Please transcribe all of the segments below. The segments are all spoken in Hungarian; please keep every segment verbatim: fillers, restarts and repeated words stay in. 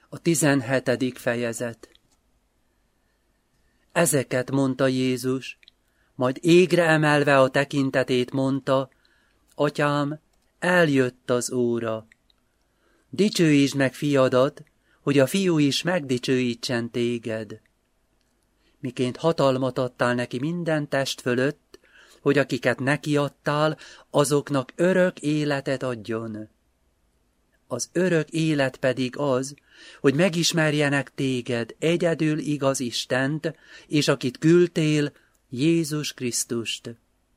A tizenhetedik fejezet. Ezeket mondta Jézus, majd égre emelve a tekintetét mondta, Atyám, eljött az óra. Dicsőítsd meg fiadat, hogy a fiú is megdicsőítsen téged. Miként hatalmat adtál neki minden test fölött, hogy akiket neki adtál, azoknak örök életet adjon. Az örök élet pedig az, hogy megismerjenek téged, egyedül igaz Istent, és akit küldtél, Jézus Krisztust.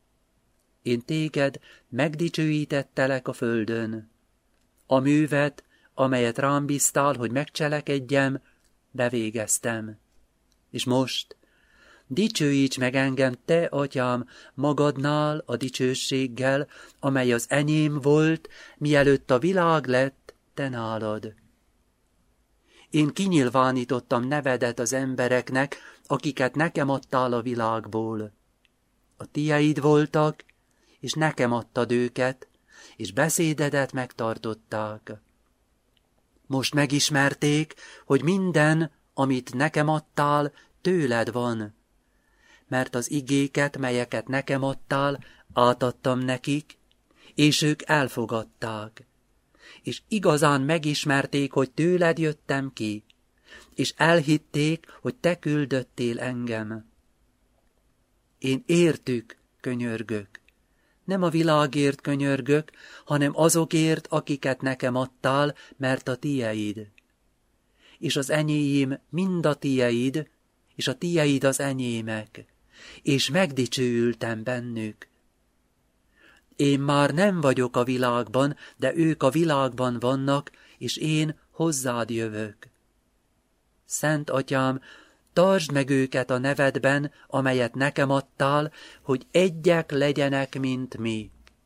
Én téged megdicsőítettelek a földön. A művet, amelyet rám bíztál, hogy megcselekedjem, bevégeztem. És most dicsőíts meg engem, te, Atyám, magadnál a dicsőséggel, amely az enyém volt, mielőtt a világ lett, te nálad. Én kinyilvánítottam nevedet az embereknek, akiket nekem adtál a világból. A tieid voltak, és nekem adtad őket, és beszédedet megtartották. Most megismerték, hogy minden, amit nekem adtál, tőled van, mert az igéket, melyeket nekem adtál, átadtam nekik, és ők elfogadták. És igazán megismerték, hogy tőled jöttem ki, és elhitték, hogy te küldöttél engem. Én értük könyörgök. Nem a világért könyörgök, hanem azokért, akiket nekem adtál, mert a tieid. És az enyéim mind a tieid, és a tieid az enyémek, és megdicsőültem bennük. Én már nem vagyok a világban, de ők a világban vannak, és én hozzád jövök. Szent Atyám, tartsd meg őket a nevedben, amelyet nekem adtál, hogy egyek legyenek, mint mi.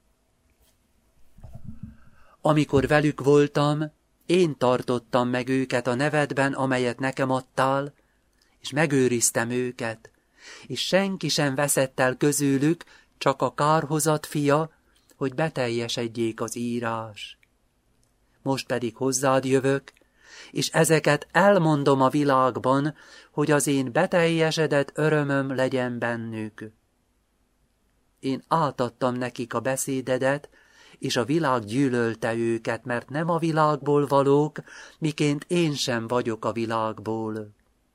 Amikor velük voltam, én tartottam meg őket a nevedben, amelyet nekem adtál, és megőriztem őket, és senki sem veszett el közülük, csak a kárhozat fia, hogy beteljesedjék az írás. Most pedig hozzád jövök, és ezeket elmondom a világban, hogy az én beteljesedett örömöm legyen bennük. Én átadtam nekik a beszédedet, és a világ gyűlölte őket, mert nem a világból valók, miként én sem vagyok a világból.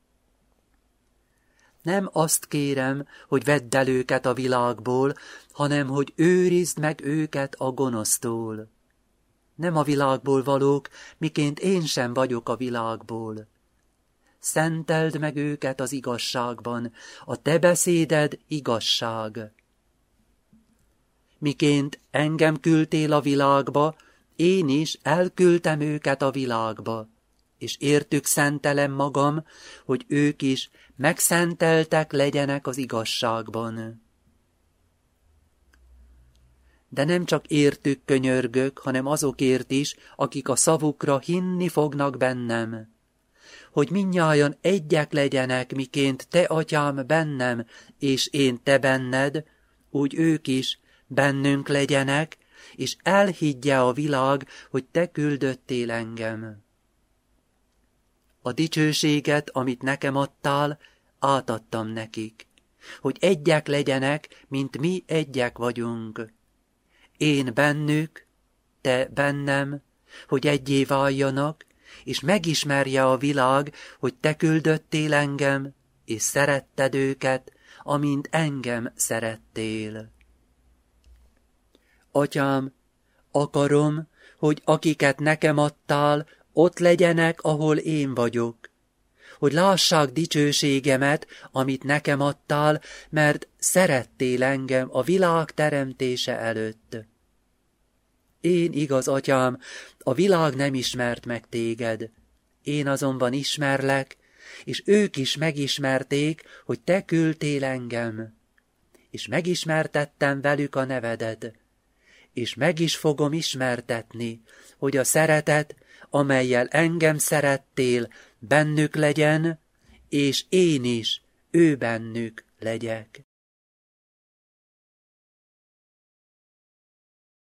Nem azt kérem, hogy vedd el őket a világból, hanem hogy őrizd meg őket a gonosztól. Nem a világból valók, miként én sem vagyok a világból. Szenteld meg őket az igazságban, a te beszéded igazság. Miként engem küldtél a világba, én is elküldtem őket a világba, és értük szentelem magam, hogy ők is megszenteltek legyenek az igazságban. De nem csak értük könyörgök, hanem azokért is, akik a szavukra hinni fognak bennem, hogy mindnyájan egyek legyenek, miként te, Atyám, bennem, és én te benned, úgy ők is bennünk legyenek, és elhiggye a világ, hogy te küldöttél engem. A dicsőséget, amit nekem adtál, átadtam nekik, hogy egyek legyenek, mint mi egyek vagyunk. Én bennük, te bennem, hogy egyé váljanak, és megismerje a világ, hogy te küldöttél engem, és szeretted őket, amint engem szerettél. Atyám, akarom, hogy akiket nekem adtál, ott legyenek, ahol én vagyok, hogy lássák dicsőségemet, amit nekem adtál, mert szerettél engem a világ teremtése előtt. Én, igaz, Atyám, a világ nem ismert meg téged, én azonban ismerlek, és ők is megismerték, hogy te küldtél engem, és megismertettem velük a nevedet, és meg is fogom ismertetni, hogy a szeretet, amellyel engem szerettél, bennük legyen, és én is ő bennük legyek.